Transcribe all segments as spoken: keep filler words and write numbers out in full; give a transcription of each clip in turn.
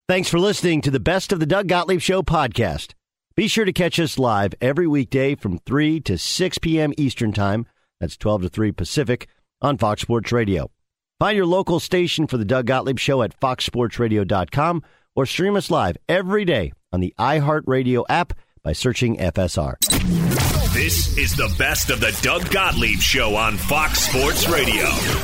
Thanks for listening to the Best of the Doug Gottlieb Show podcast. Be sure to catch us live every weekday from three to six p.m. Eastern Time. That's twelve to three Pacific on Fox Sports Radio. Find your local station for the Doug Gottlieb Show at fox sports radio dot com or stream us live every day on the iHeartRadio app by searching F S R. This is the Best of the Doug Gottlieb Show on Fox Sports Radio.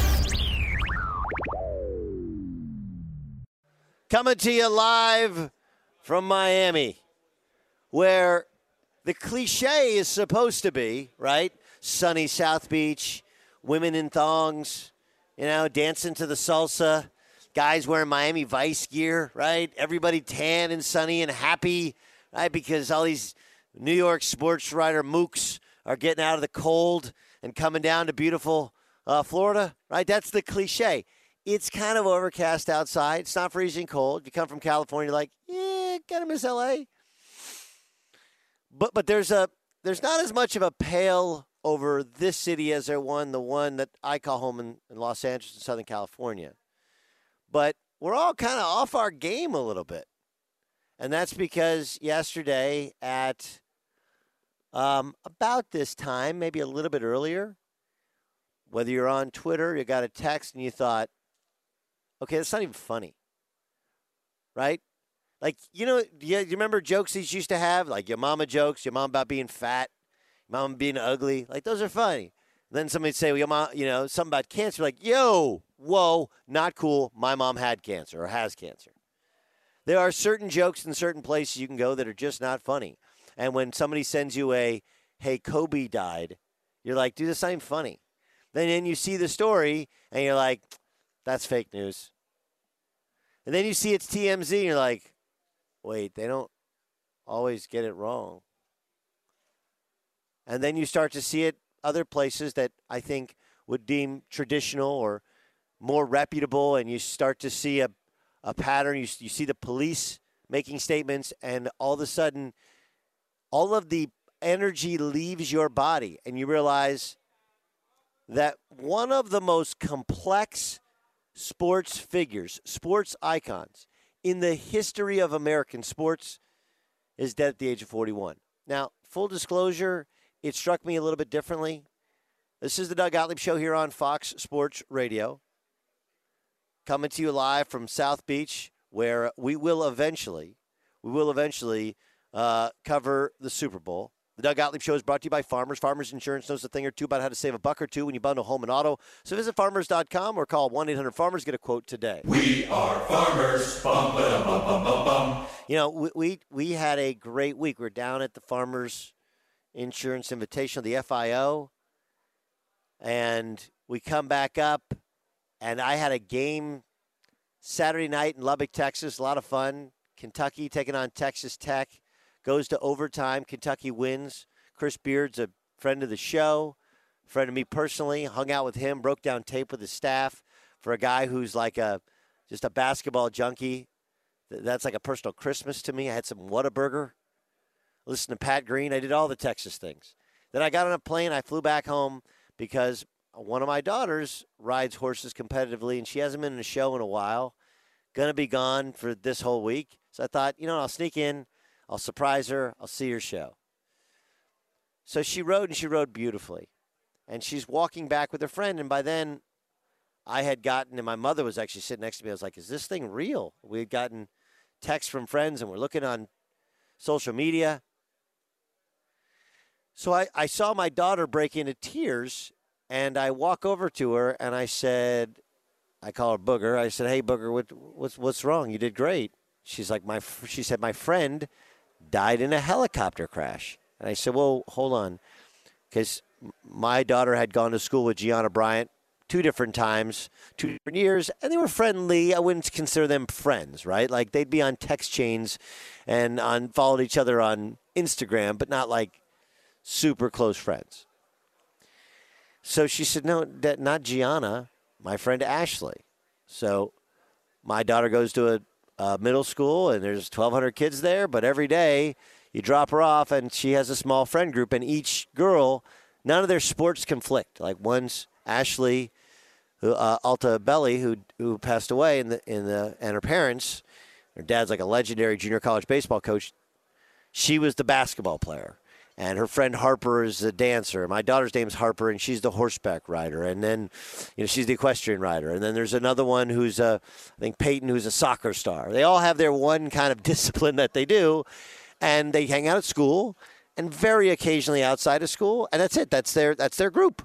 Coming to you live from Miami, where the cliche is supposed to be, right? Sunny South Beach, women in thongs, you know, dancing to the salsa, guys wearing Miami Vice gear, right? Everybody tan and sunny and happy, right? Because all these New York sports writer mooks are getting out of the cold and coming down to beautiful uh, Florida, right? That's the cliche. It's kind of overcast outside. It's not freezing cold. You come from California, you're like, yeah, kind of miss L A. But but there's a there's not as much of a pale over this city as there one the one that I call home in, in Los Angeles in Southern California. But we're all kind of off our game a little bit. And that's because yesterday at um, about this time, maybe a little bit earlier, whether you're on Twitter, you got a text and you thought, okay, that's not even funny. Right? Like, you know, do you, you remember jokes these used to have? Like your mama jokes, your mom about being fat, your mom being ugly. Like, those are funny. Then somebody'd say, well, your mom, you know, something about cancer. Like, yo, whoa, not cool. My mom had cancer or has cancer. There are certain jokes in certain places you can go that are just not funny. And when somebody sends you a, hey, Kobe died, you're like, dude, this ain't funny. Then, then you see the story and you're like, that's fake news. And then you see it's T M Z and you're like, wait, they don't always get it wrong. And then you start to see it other places that I think would deem traditional or more reputable, and you start to see a, a pattern. You, you see the police making statements, and all of a sudden, all of the energy leaves your body, and you realize that one of the most complex sports figures, sports icons in the history of American sports is dead at the age of forty-one. Now, full disclosure, it struck me a little bit differently. This is the Doug Gottlieb Show here on Fox Sports Radio. Coming to you live from South Beach, where we will eventually, we will eventually uh, cover the Super Bowl. The Doug Gottlieb Show is brought to you by Farmers. Farmers Insurance knows a thing or two about how to save a buck or two when you bundle home and auto. So visit farmers dot com or call one eight hundred farmers. Get a quote today. We are farmers. Bum, ba, bum, bum, bum, bum. You know, we, we we had a great week. We're down at the Farmers Insurance Invitational, the F I O, and we come back up, and I had a game Saturday night in Lubbock, Texas. A lot of fun. Kentucky taking on Texas Tech. Goes to overtime. Kentucky wins. Chris Beard's a friend of the show, friend of me personally. Hung out with him, broke down tape with his staff for a guy who's like a just a basketball junkie. That's like a personal Christmas to me. I had some Whataburger. Listened to Pat Green. I did all the Texas things. Then I got on a plane. I flew back home because one of my daughters rides horses competitively, and she hasn't been in a show in a while. Going to be gone for this whole week. So I thought, you know, I'll sneak in. I'll surprise her. I'll see her show. So she rode, and she rode beautifully. And she's walking back with her friend, and by then I had gotten, and my mother was actually sitting next to me. I was like, is this thing real? We had gotten texts from friends, and we're looking on social media. So I, I saw my daughter break into tears, and I walk over to her, and I said, I call her Booger. I said, hey, Booger, what, what's what's wrong? You did great. She's like, my. She said, my friend died in a helicopter crash. And I said, well, hold on, because my daughter had gone to school with Gianna Bryant two different times, two different years, and they were friendly. I wouldn't consider them friends, right? Like, they'd be on text chains and on followed each other on Instagram, but not like super close friends. So she said, no, that, not Gianna, my friend Ashley. So my daughter goes to a, a middle school, and there's twelve hundred kids there, but every day you drop her off, and she has a small friend group, and each girl, none of their sports conflict. Like, one's Ashley, who, uh, Alta Belli, who who passed away, in the in the and her parents, Her dad's like a legendary junior college baseball coach. She was the basketball player. And her friend Harper is a dancer. My daughter's name's Harper, and she's the horseback rider. And then, you know, she's the equestrian rider. And then there's another one who's, a, I think, Peyton, who's a soccer star. They all have their one kind of discipline that they do. And they hang out at school and very occasionally outside of school. And that's it. That's their, that's their group.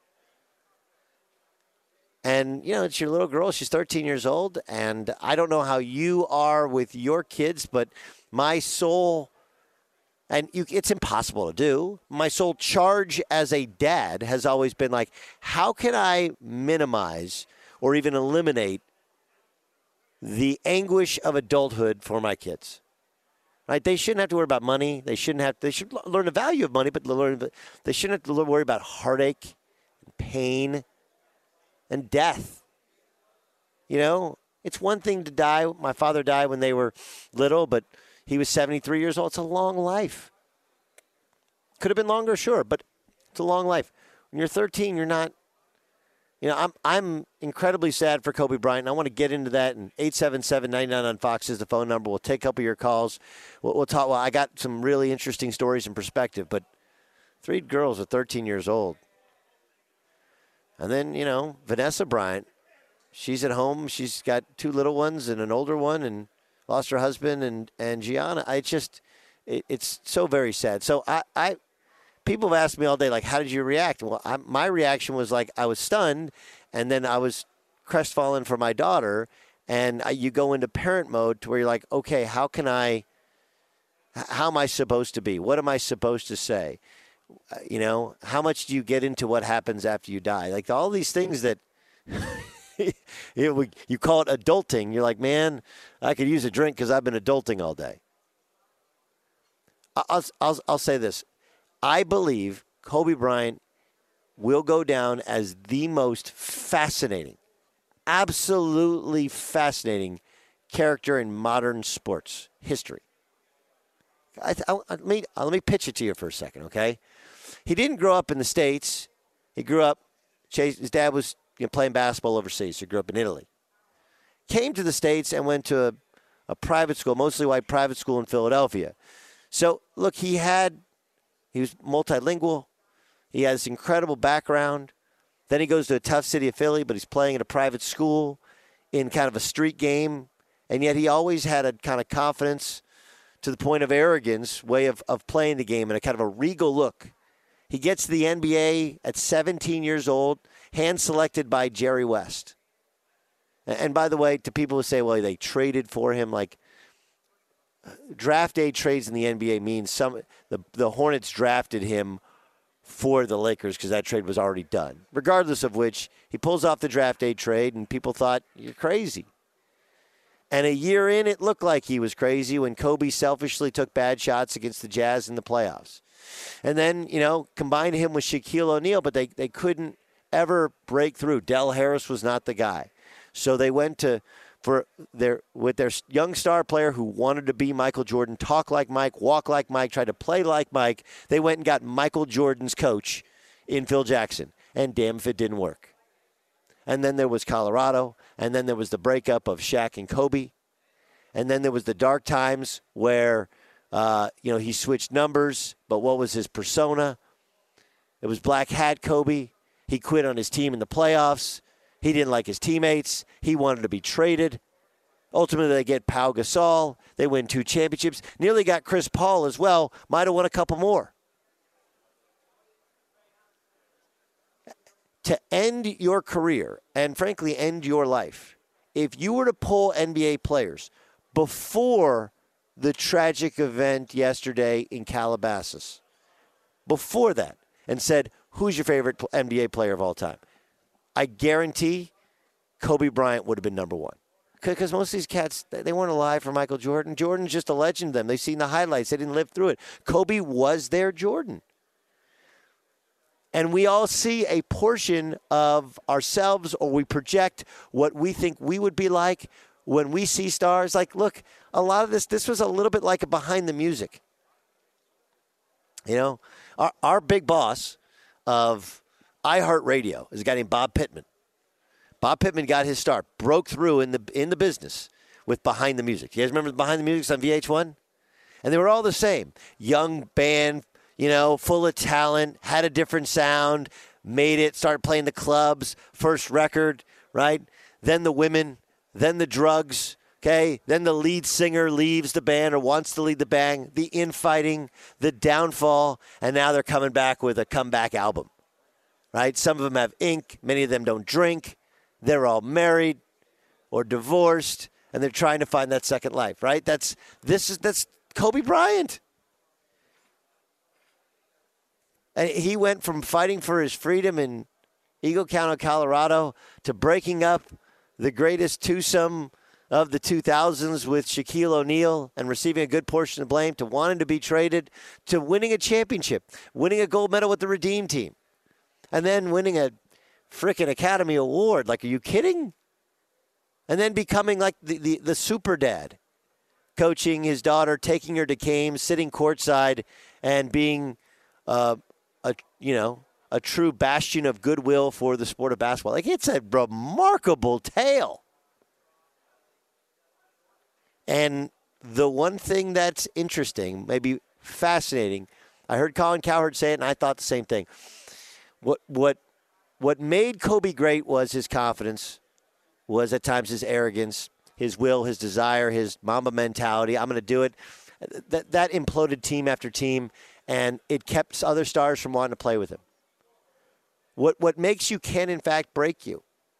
And, you know, it's your little girl. She's thirteen years old. And I don't know how you are with your kids, but my sole... And you, it's impossible to do. My sole charge as a dad has always been like, how can I minimize or even eliminate the anguish of adulthood for my kids? Right? They shouldn't have to worry about money. They shouldn't have. They should learn the value of money, but learn. They shouldn't have to worry about heartache, and pain, and death. You know, it's one thing to die. My father died when they were little, but he was seventy-three years old. It's a long life. Could have been longer, sure, but it's a long life. When you're thirteen, you're not, you know, I'm I'm incredibly sad for Kobe Bryant. I want to get into that. And eight seven seven, nine nine on Fox is the phone number. We'll take a couple of your calls. We'll, we'll talk. Well, I got some really interesting stories and perspective, but three girls are thirteen years old. And then, you know, Vanessa Bryant, she's at home. She's got two little ones and an older one, and lost her husband and, and Gianna. I just, it, it's so very sad. So I, I, people have asked me all day, like, how did you react? Well, I, my reaction was like, I was stunned, and then I was crestfallen for my daughter. And I, you go into parent mode to where you're like, okay, how can I, how am I supposed to be? What am I supposed to say? Uh, you know, how much do you get into what happens after you die? Like all these things that, you, you call it adulting. You're like, man, I could use a drink because I've been adulting all day. I'll, I'll, I'll say this. I believe Kobe Bryant will go down as the most fascinating, absolutely fascinating character in modern sports history. I, I, let, me, let me pitch it to you for a second, okay? He didn't grow up in the States. He grew up, his dad was you know, playing basketball overseas. He grew up in Italy. Came to the States and went to a, a private school, mostly white private school in Philadelphia. So, look, he had, he was multilingual. He has this incredible background. Then he goes to a tough city of Philly, but he's playing at a private school in kind of a street game. And yet he always had a kind of confidence to the point of arrogance way of, of playing the game and a kind of a regal look. He gets to the N B A at seventeen years old, hand-selected by Jerry West. And by the way, to people who say, well, they traded for him, like draft day trades in the N B A means some the, the Hornets drafted him for the Lakers because that trade was already done. Regardless of which, he pulls off the draft day trade, and people thought, you're crazy. And a year in, it looked like he was crazy when Kobe selfishly took bad shots against the Jazz in the playoffs. And then, you know, combined him with Shaquille O'Neal, but they, they couldn't ever break through. Del Harris was not the guy. So they went to for their with their young star player who wanted to be Michael Jordan, talk like Mike, walk like Mike, tried to play like Mike. They went and got Michael Jordan's coach in Phil Jackson. And damn if it didn't work. And then there was Colorado. And then there was the breakup of Shaq and Kobe. And then there was the dark times where, uh, you know, he switched numbers. But what was his persona? It was Black Hat Kobe. He quit on his team in the playoffs. He didn't like his teammates. He wanted to be traded. Ultimately, they get Pau Gasol. They win two championships. Nearly got Chris Paul as well. Might have won a couple more. To end your career, and frankly, end your life, if you were to pull N B A players before the tragic event yesterday in Calabasas, before that, and said, who's your favorite N B A player of all time? I guarantee Kobe Bryant would have been number one. Because most of these cats, they weren't alive for Michael Jordan. Jordan's just a legend to them. They've seen the highlights. They didn't live through it. Kobe was their Jordan. And we all see a portion of ourselves, or we project what we think we would be like when we see stars. Like, look, a lot of this, this was a little bit like a behind the music. You know, our, our big boss of iHeartRadio is a guy named Bob Pittman. Bob Pittman got his start, broke through in the in the business with Behind the Music. You guys remember Behind the Music on V H one? And they were all the same. Young band, you know, full of talent, had a different sound, made it, started playing the clubs, first record, right? Then the women, then the drugs, okay? Then the lead singer leaves the band or wants to lead the band, the infighting, the downfall, and now they're coming back with a comeback album, right? Some of them have ink. Many of them don't drink. They're all married or divorced, and they're trying to find that second life, right? That's this is that's Kobe Bryant. And he went from fighting for his freedom in Eagle County, Colorado, to breaking up the greatest twosome of the two thousands with Shaquille O'Neal and receiving a good portion of blame, to wanting to be traded, to winning a championship, winning a gold medal with the Redeem Team, and then winning a frickin' Academy Award. Like, are you kidding? And then becoming like the, the, the super dad, coaching his daughter, taking her to games, sitting courtside, and being uh, a you know a true bastion of goodwill for the sport of basketball. Like, it's a remarkable tale. And the one thing that's interesting, maybe fascinating, I heard Colin Cowherd say it, and I thought the same thing. What what what made Kobe great was his confidence, was at times his arrogance, his will, his desire, his Mamba mentality. I'm going to do it. That that imploded team after team, and it kept other stars from wanting to play with him. What what makes you can, in fact, break you.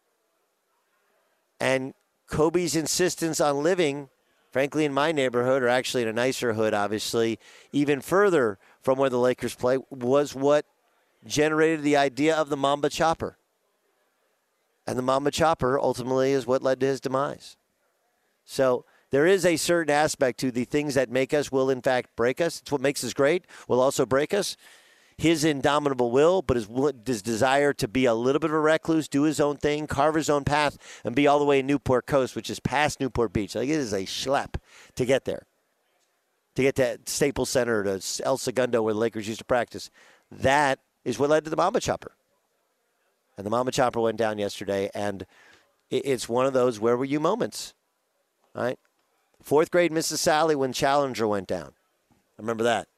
And Kobe's insistence on living, frankly, in my neighborhood, or actually in a nicer hood, obviously, even further from where the Lakers play, was what generated the idea of the Mamba Chopper. And the Mamba Chopper ultimately is what led to his demise. So there is a certain aspect to the things that make us will, in fact, break us. It's what makes us great, will also break us. His indomitable will, but his, his desire to be a little bit of a recluse, do his own thing, carve his own path, and be all the way in Newport Coast, which is past Newport Beach. Like, it is a schlep to get there, to get to Staples Center, to El Segundo, where the Lakers used to practice. That is what led to the Mamba Chopper. And the Mamba Chopper went down yesterday, and it's one of those where were you moments, right? Fourth grade Missus Sally when Challenger went down. I remember that.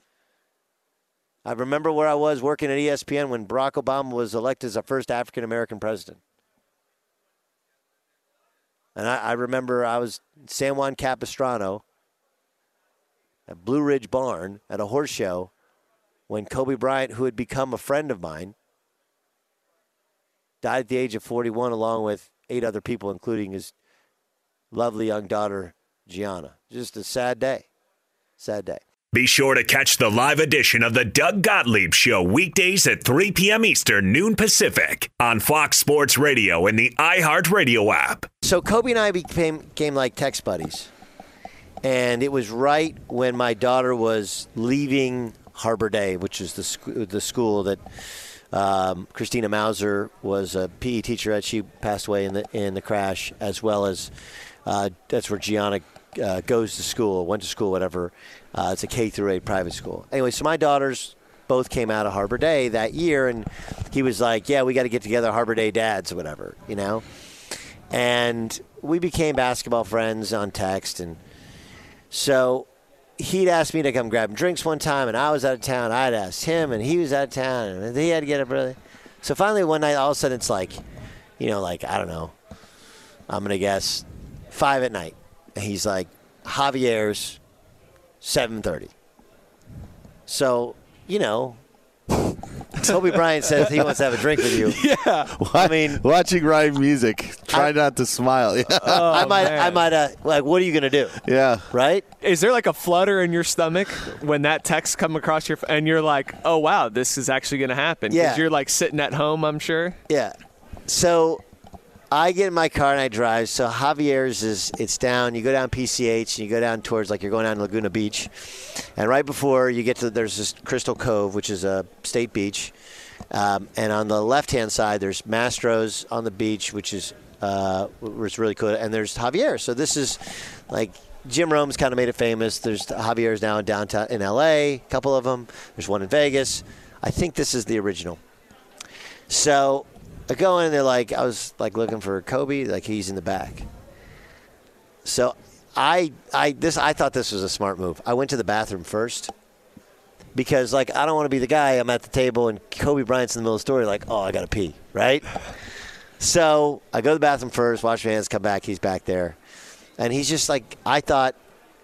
I remember where I was working at E S P N when Barack Obama was elected as the first African-American president. And I, I remember I was San Juan Capistrano at Blue Ridge Barn at a horse show when Kobe Bryant, who had become a friend of mine, died at the age of forty-one along with eight other people, including his lovely young daughter, Gianna. Just a sad day. Sad day. Be sure to catch the live edition of the Doug Gottlieb Show weekdays at three p.m. Eastern, noon Pacific on Fox Sports Radio and the iHeartRadio app. So Kobe and I became, became like text buddies. And it was right when my daughter was leaving Harbor Day, which is the, sc- the school that um, Christina Mauser was a P E teacher at. She passed away in the in the crash, as well as uh, that's where Gianna uh, goes to school, went to school, whatever. Uh, it's a K through eight private school. Anyway, so my daughters both came out of Harbor Day that year, and he was like, yeah, we got to get together, Harbor Day dads or whatever, you know? And we became basketball friends on text, and so he'd asked me to come grab him drinks one time, and I was out of town. I'd asked him, and he was out of town, and he had to get up early. So finally one night, all of a sudden, it's like, you know, like, I don't know, I'm going to guess five at night. And he's like, Javier's seven thirty. So, you know, Kobe Bryant says he wants to have a drink with you. Yeah. I mean, watching Ryan music, try I, not to smile. Yeah. Oh, I might, man. I might, uh, like, what are you going to do? Yeah. Right? Is there like a flutter in your stomach when that text come across your, and you're like, oh, wow, this is actually going to happen? Yeah. Because you're like sitting at home, I'm sure. Yeah. So I get in my car and I drive. So Javier's is, it's down. You go down P C H and you go down towards, like, you're going down Laguna Beach. And right before you get to, there's this Crystal Cove, which is a state beach. Um, and on the left-hand side, there's Mastro's on the beach, which is uh, was really cool. And there's Javier. So this is like Jim Rome's kind of made it famous. There's Javier's now in downtown in L A, a couple of them. There's one in Vegas. I think this is the original. So I go in, and they're like, I was like looking for Kobe, like he's in the back. so I I this I thought this was a smart move. I went to the bathroom first because like I don't want to be the guy. I'm at the table and Kobe Bryant's in the middle of the story. Like, oh, I gotta pee, right? So I go to the bathroom first, wash my hands, come back. He's back there, and he's just like I thought.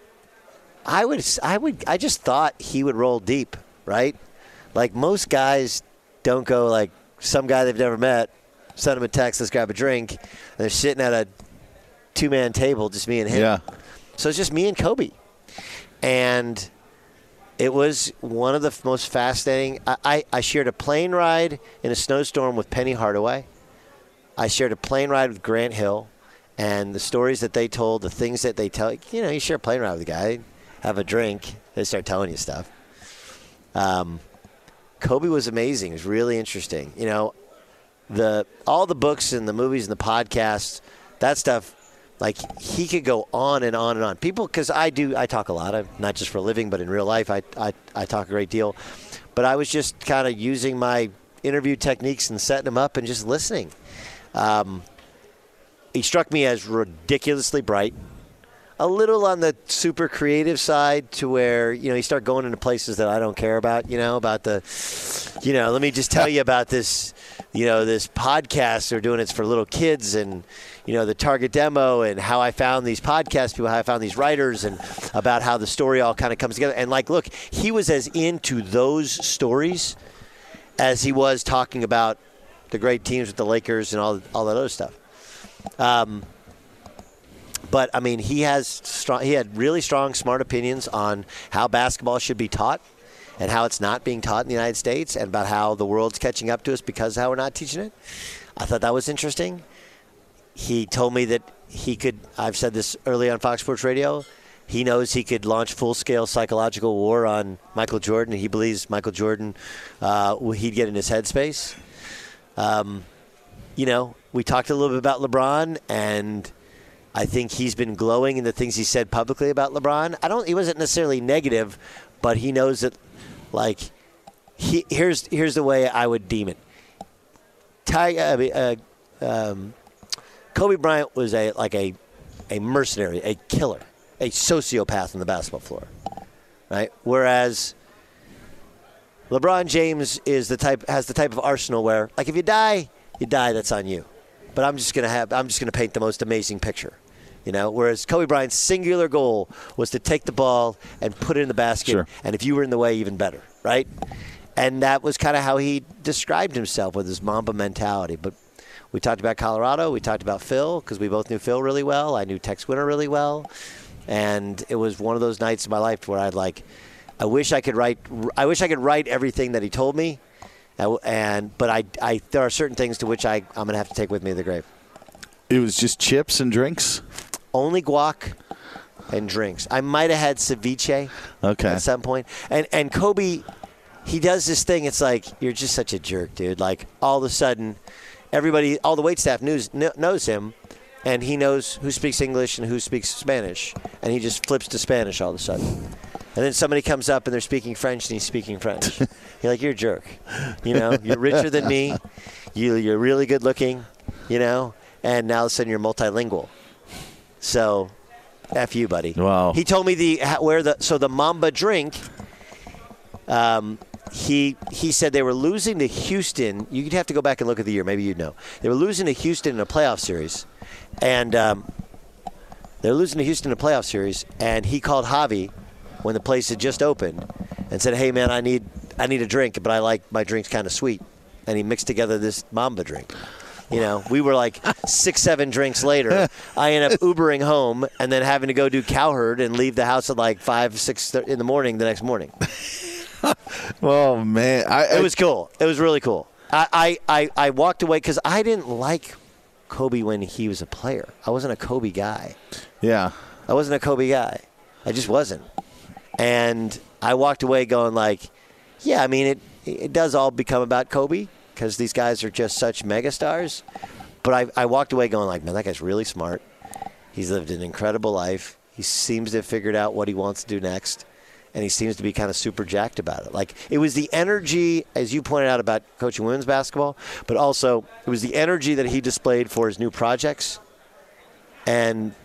I would I would I just thought he would roll deep, right? Like most guys don't go like some guy they've never met, send him a text, let's grab a drink, and they're sitting at a two-man table, just me and him. Yeah. So it's just me and Kobe. And it was one of the most fascinating. I, I, I shared a plane ride in a snowstorm with Penny Hardaway. I shared a plane ride with Grant Hill. And the stories that they told, the things that they tell, you know, you share a plane ride with a guy, have a drink, they start telling you stuff. Um, Kobe was amazing. It was really interesting. You know, the all the books and the movies and the podcasts, that stuff, like he could go on and on and on. People, because I do, I talk a lot, I'm, not just for a living, but in real life, I, I, I talk a great deal. But I was just kind of using my interview techniques and setting them up and just listening. Um, he struck me as ridiculously bright. A little on the super creative side to where, you know, you start going into places that I don't care about, you know, about the, you know, let me just tell you about this, you know, this podcast they're doing. It's for little kids and, you know, the target demo and how I found these podcast people, how I found these writers and about how the story all kind of comes together. And like, look, he was as into those stories as he was talking about the great teams with the Lakers and all, all that other stuff. Um, But, I mean, he has strong, he had really strong, smart opinions on how basketball should be taught and how it's not being taught in the United States and about how the world's catching up to us because of how we're not teaching it. I thought that was interesting. He told me that he could, I've said this early on Fox Sports Radio, he knows he could launch full-scale psychological war on Michael Jordan, and he believes Michael Jordan, uh, he'd get in his headspace. Um, you know, we talked a little bit about LeBron, and I think he's been glowing in the things he said publicly about LeBron. I don't. He wasn't necessarily negative, but he knows that. Like, he, here's here's the way I would deem it. Ty, uh, uh, um, Kobe Bryant was a like a a mercenary, a killer, a sociopath on the basketball floor, right? Whereas LeBron James is the type has the type of arsenal where, like, if you die, you die. That's on you. But I'm just gonna have I'm just gonna paint the most amazing picture, you know. Whereas Kobe Bryant's singular goal was to take the ball and put it in the basket, sure. And if you were in the way, even better, right? And that was kind of how he described himself with his Mamba mentality. But we talked about Colorado, we talked about Phil because we both knew Phil really well. I knew Tex Winter really well, and it was one of those nights in my life where I'd like, I wish I could write, I wish I could write everything that he told me. And but I, I there are certain things to which I I'm gonna have to take with me to the grave. It was just chips and drinks. Only guac and drinks. I might have had ceviche. Okay. At some point. And and Kobe, he does this thing. It's like you're just such a jerk, dude. Like all of a sudden, everybody, all the wait staff knows knows him, and he knows who speaks English and who speaks Spanish, and he just flips to Spanish all of a sudden. And then somebody comes up and they're speaking French and he's speaking French. You're like, you're a jerk. You know, you're richer than me. You, you're really good looking, you know, and now all of a sudden you're multilingual. So, F you, buddy. Wow. He told me the where the so the Mamba drink, um, he he said they were losing to Houston. You'd have to go back and look at the year. Maybe you'd know. They were losing to Houston in a playoff series. And um, they were losing to Houston in a playoff series, and he called Javi when the place had just opened and said, hey, man, I need I need a drink, but I like my drinks kind of sweet. And he mixed together this Mamba drink. You know, we were like six, seven drinks later. I ended up Ubering home and then having to go do Cowherd and leave the house at like five, six in the morning the next morning. Oh, man. I, I, it was cool. It was really cool. I, I, I, I walked away because I didn't like Kobe when he was a player. I wasn't a Kobe guy. Yeah. I wasn't a Kobe guy. I just wasn't. And I walked away going like, yeah, I mean, it it does all become about Kobe because these guys are just such megastars. But I, I walked away going like, man, that guy's really smart. He's lived an incredible life. He seems to have figured out what he wants to do next. And he seems to be kind of super jacked about it. Like, it was the energy, as you pointed out, about coaching women's basketball, but also it was the energy that he displayed for his new projects. And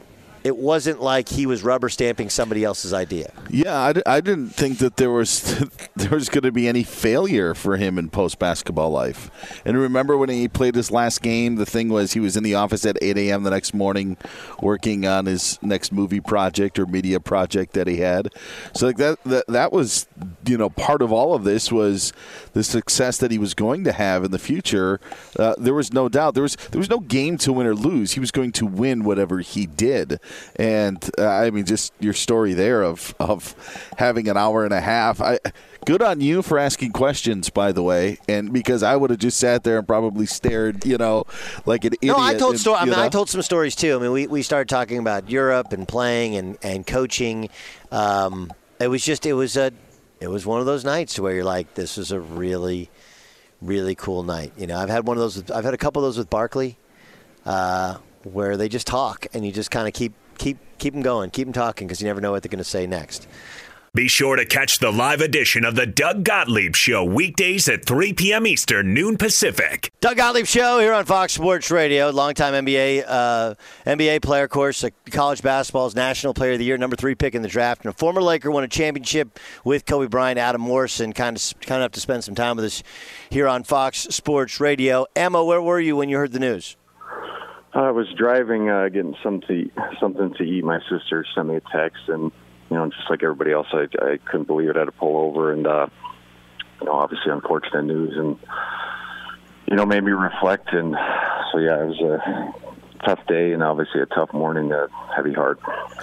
It wasn't like he was rubber stamping somebody else's idea. Yeah, I, d- I didn't think that there was there was going to be any failure for him in post-basketball life. And remember when he played his last game, the thing was he was in the office at eight a.m. the next morning working on his next movie project or media project that he had. So like that, that, that was, you know, part of all of this was the success that he was going to have in the future. Uh, there was no doubt. There was, there was no game to win or lose. He was going to win whatever he did. And, uh, I mean, just your story there of, of having an hour and a half. I, good on you for asking questions, by the way, and because I would have just sat there and probably stared, you know, like an idiot. No, I told and, sto- I mean, know? I told some stories, too. I mean, we, we started talking about Europe and playing and, and coaching. Um, it was just, it was a, it was one of those nights where you're like, this is a really, really cool night. You know, I've had one of those, with, I've had a couple of those with Barkley, uh, where they just talk and you just kind of keep, Keep keep them going. Keep them talking because you never know what they're going to say next. Be sure to catch the live edition of the Doug Gottlieb Show weekdays at three p.m. Eastern, noon Pacific. Doug Gottlieb Show here on Fox Sports Radio. Longtime N B A uh, N B A player, of course, uh, college basketball's National Player of the Year, number three pick in the draft, and a former Laker, won a championship with Kobe Bryant. Adam Morrison kind of kind of have to spend some time with us here on Fox Sports Radio. Emma, where were you when you heard the news? I was driving, uh, getting some to eat, something to eat. My sister sent me a text, and you know, just like everybody else, I, I couldn't believe it. I had to pull over, and uh, you know, obviously unfortunate news, and you know, made me reflect. And so, yeah, it was a tough day, and obviously a tough morning, a heavy heart.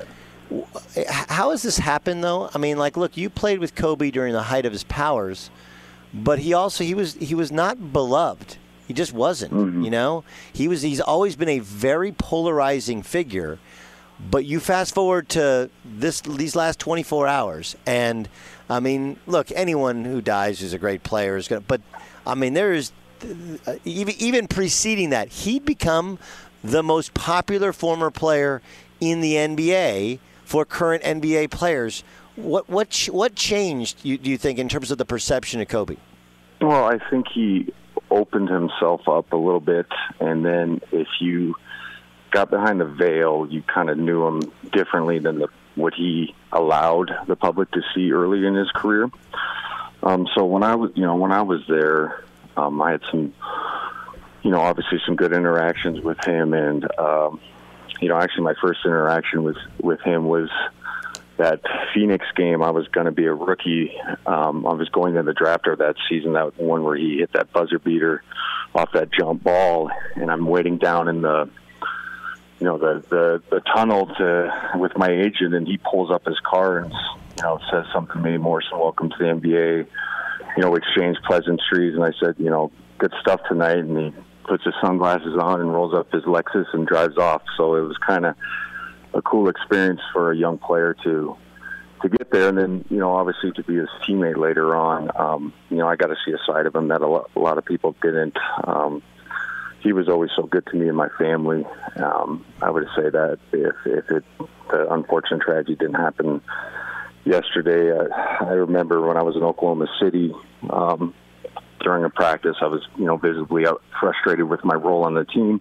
How has this happened, though? I mean, like, look, you played with Kobe during the height of his powers, but he also he was he was not beloved. He just wasn't, mm-hmm. you know. He was. He's always been a very polarizing figure. But you fast forward to this these last twenty-four hours, and I mean, look, anyone who dies who's a great player is going to. But I mean, there is uh, even even preceding that, he'd become the most popular former player in the N B A for current N B A players. What what what changed? You, do you think in terms of the perception of Kobe? Well, I think he opened himself up a little bit, and then if you got behind the veil, you kind of knew him differently than the, what he allowed the public to see early in his career. Um, so when I was, you know, when I was there, um, I had some, you know, obviously some good interactions with him, and um, you know, actually my first interaction with with him was that Phoenix game. I was going to be a rookie. Um, I was going to the draft of that season, that one where he hit that buzzer beater off that jump ball, and I'm waiting down in the, you know, the, the, the tunnel to with my agent, and he pulls up his car and, you know, says something to me, Morrison, welcome to the N B A. You know, we exchanged pleasantries, and I said, you know, good stuff tonight, and he puts his sunglasses on and rolls up his Lexus and drives off. So it was kind of a cool experience for a young player to to get there, and then, you know, obviously to be his teammate later on. Um, you know, I got to see a side of him that a lot, a lot of people didn't. Um, he was always so good to me and my family. Um, I would say that if, if it, the unfortunate tragedy didn't happen yesterday, I, I remember when I was in Oklahoma City um, during a practice, I was, you know, visibly frustrated with my role on the team.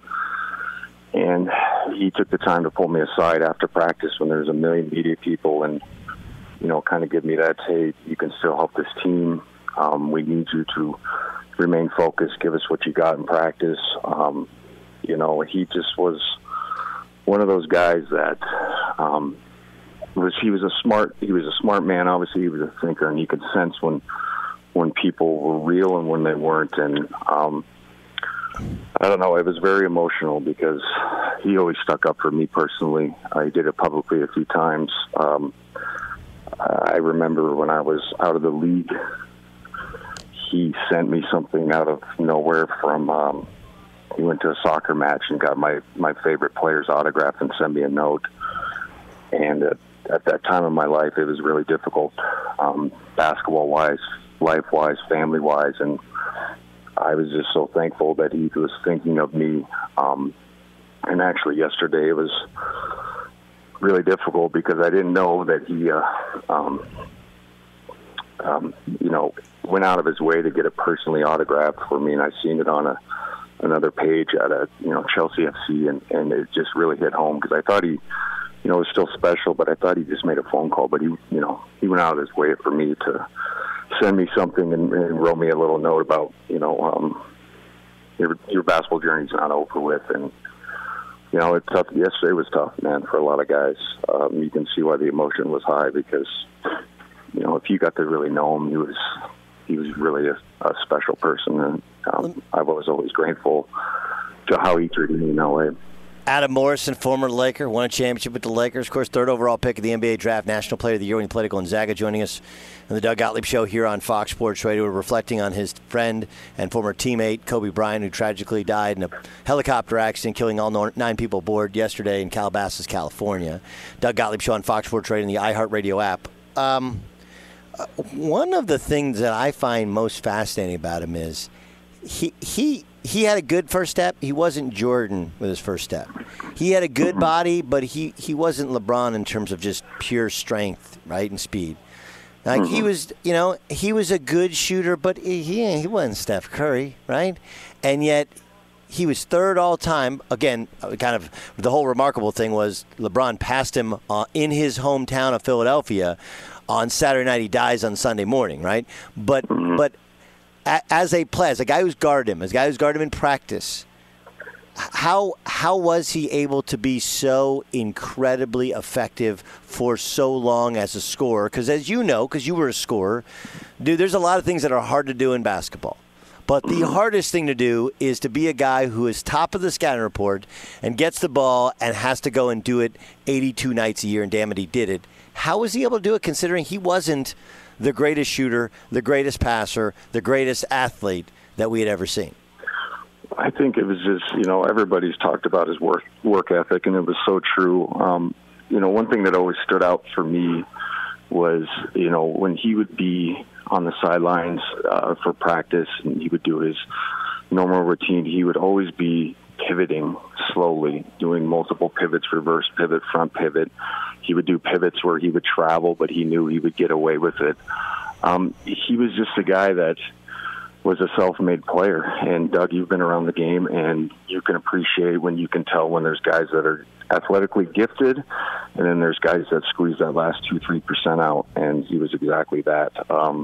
And he took the time to pull me aside after practice when there was a million media people and, you know, kind of give me that, hey, you can still help this team. Um, we need you to remain focused. Give us what you got in practice. Um, you know, he just was one of those guys that um, was, he was a smart, he was a smart man. Obviously, he was a thinker, and you could sense when, when people were real and when they weren't. And, um, I don't know. It was very emotional because he always stuck up for me personally. I did it publicly a few times. Um, I remember when I was out of the league, he sent me something out of nowhere from, um, he went to a soccer match and got my, my favorite player's autograph and sent me a note. And at, at that time in my life, it was really difficult, um, basketball-wise, life-wise, family-wise, and I was just so thankful that he was thinking of me. Um, and actually yesterday it was really difficult because I didn't know that he, uh, um, um, you know, went out of his way to get it personally autographed for me. And I seen it on a, another page at a, you know, Chelsea F C, and, and it just really hit home because I thought he you know, it was still special, but I thought he just made a phone call. But he, you know, he went out of his way for me to send me something and, and wrote me a little note about, you know, um, your, your basketball journey's not over with. And, you know, it's tough. Yesterday was tough, man, for a lot of guys. Um, you can see why the emotion was high because, you know, if you got to really know him, he was he was really a, a special person. And um, I was always grateful to how he treated me in that way. Adam Morrison, former Laker, won a championship with the Lakers. Of course, third overall pick of the N B A draft, National Player of the Year when he played at Gonzaga, joining us on the Doug Gottlieb Show here on Fox Sports Radio. We're reflecting on his friend and former teammate, Kobe Bryant, who tragically died in a helicopter accident, killing all nine people aboard yesterday in Calabasas, California. Doug Gottlieb Show on Fox Sports Radio and the iHeartRadio app. Um, one of the things that I find most fascinating about him is he he he had a good first step. He wasn't Jordan with his first step. He had a good body, but he, he wasn't LeBron in terms of just pure strength, right, and speed. Like he was, you know, he was a good shooter, but he he wasn't Steph Curry, right? And yet he was third all time. Again, kind of the whole remarkable thing was LeBron passed him uh, in his hometown of Philadelphia on Saturday night. He dies on Sunday morning, right? But but. As a player, as a guy who's guarded him, as a guy who's guarded him in practice, how how was he able to be so incredibly effective for so long as a scorer? Because as you know, because you were a scorer, dude, there's a lot of things that are hard to do in basketball. But the hardest thing to do is to be a guy who is top of the scouting report and gets the ball and has to go and do it eighty-two nights a year, and damn it, he did it. How was he able to do it considering he wasn't the greatest shooter, the greatest passer, the greatest athlete that we had ever seen? I think it was just, you know, everybody's talked about his work work ethic, and it was so true. Um, you know, one thing that always stood out for me was, you know, when he would be on the sidelines uh, for practice and he would do his normal routine, he would always be pivoting slowly, doing multiple pivots, reverse pivot, front pivot. He would do pivots where he would travel, but he knew he would get away with it. Um, he was just a guy that was a self-made player. And, Doug, you've been around the game, and you can appreciate when you can tell when there's guys that are athletically gifted, and then there's guys that squeeze that last two, three percent out, and he was exactly that. Um,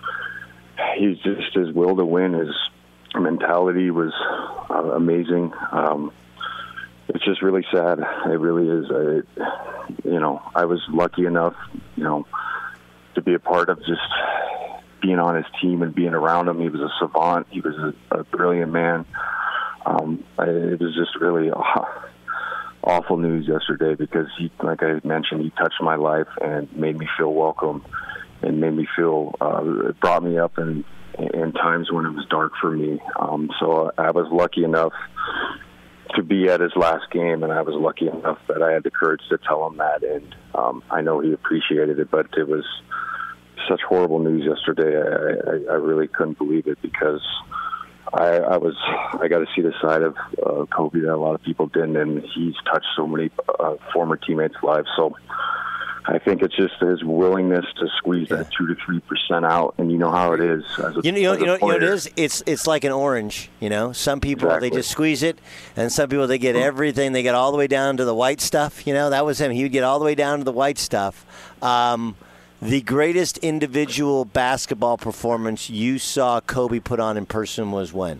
he's just, his will to win, his mentality was uh, amazing. Um, it's just really sad. It really is. I, you know, I was lucky enough, you know, to be a part of just being on his team and being around him. He was a savant. He was a, a brilliant man. Um, I, it was just really uh, awful news yesterday because he, like I mentioned, he touched my life and made me feel welcome and made me feel, uh, it brought me up in, in times when it was dark for me. Um, so I was lucky enough to be at his last game, and I was lucky enough that I had the courage to tell him that, and um, I know he appreciated it, but it was such horrible news yesterday. I, I, I really couldn't believe it because I, I was I got to see the side of uh, Kobe that a lot of people didn't, and he's touched so many uh, former teammates' lives. So I think it's just his willingness to squeeze that two to three percent out, and you know how it is. As a, you know, you know, as a you know, you know what it player. is. It's it's like an orange. You know, some people Exactly. they just squeeze it, and some people they get everything. They get all the way down to the white stuff. You know, that was him. He would get all the way down to the white stuff. Um, the greatest individual basketball performance you saw Kobe put on in person was when?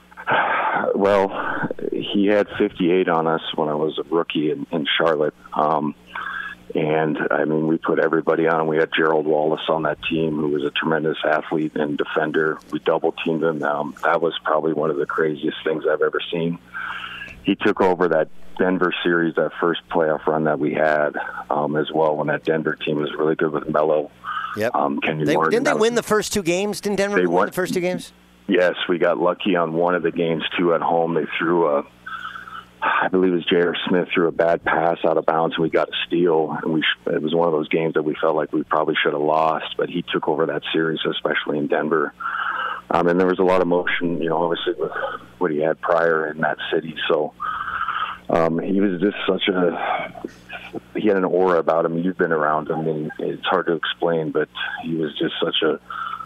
Well, he had fifty-eight on us when I was a rookie in, in Charlotte. Um, And, I mean, we put everybody on. We had Gerald Wallace on that team, who was a tremendous athlete and defender. We double-teamed him. Um, that was probably one of the craziest things I've ever seen. He took over that Denver series, that first playoff run that we had um, as well, when that Denver team was really good with Melo. Yep. Um, Kenyon They, Martin. didn't they That was- win the first two games? Didn't Denver They win won- the first two games? Yes, we got lucky on one of the games, too, at home. They threw a – I believe it was J R. Smith threw a bad pass out of bounds, and we got a steal. And we sh- it was one of those games that we felt like we probably should have lost, but he took over that series, especially in Denver. Um, and there was a lot of motion, you know, obviously with what he had prior in that city. So um, he was just such a – he had an aura about him. You've been around him, and it's hard to explain, but he was just such a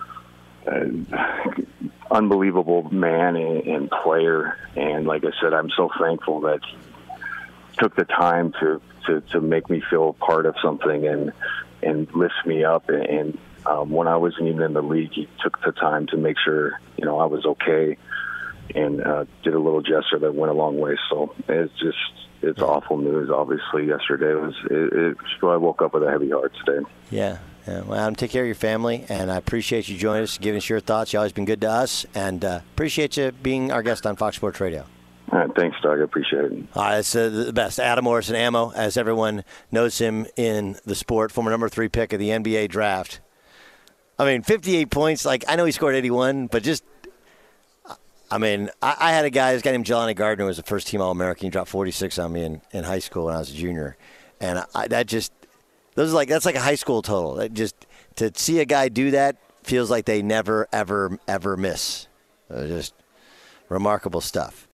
– unbelievable man and, and player, and like I said, I'm so thankful that he took the time to to, to make me feel part of something and and lift me up. And, and um, when I wasn't even in the league, he took the time to make sure, you know, I was okay, and uh, did a little gesture that went a long way. So it's just, it's awful news. Obviously, yesterday it was. It, it, so I woke up with a heavy heart today. Yeah. Yeah. Well, Adam, take care of your family, and I appreciate you joining us, giving us your thoughts. You've always been good to us, and uh, appreciate you being our guest on Fox Sports Radio. All right, thanks, Doug. I appreciate it. All right, that's uh, the best. Adam Morrison, Ammo, as everyone knows him in the sport, former number three pick of the N B A draft. I mean, fifty-eight points. Like, I know he scored eighty-one, but just, I mean, I, I had a guy, this guy named Jelani Gardner, who was a first-team All-American. He dropped forty-six on me in, in high school when I was a junior. And I, that just, those are like, that's like a high school total. That just, to see a guy do that feels like they never, ever, ever miss. Uh, just remarkable stuff.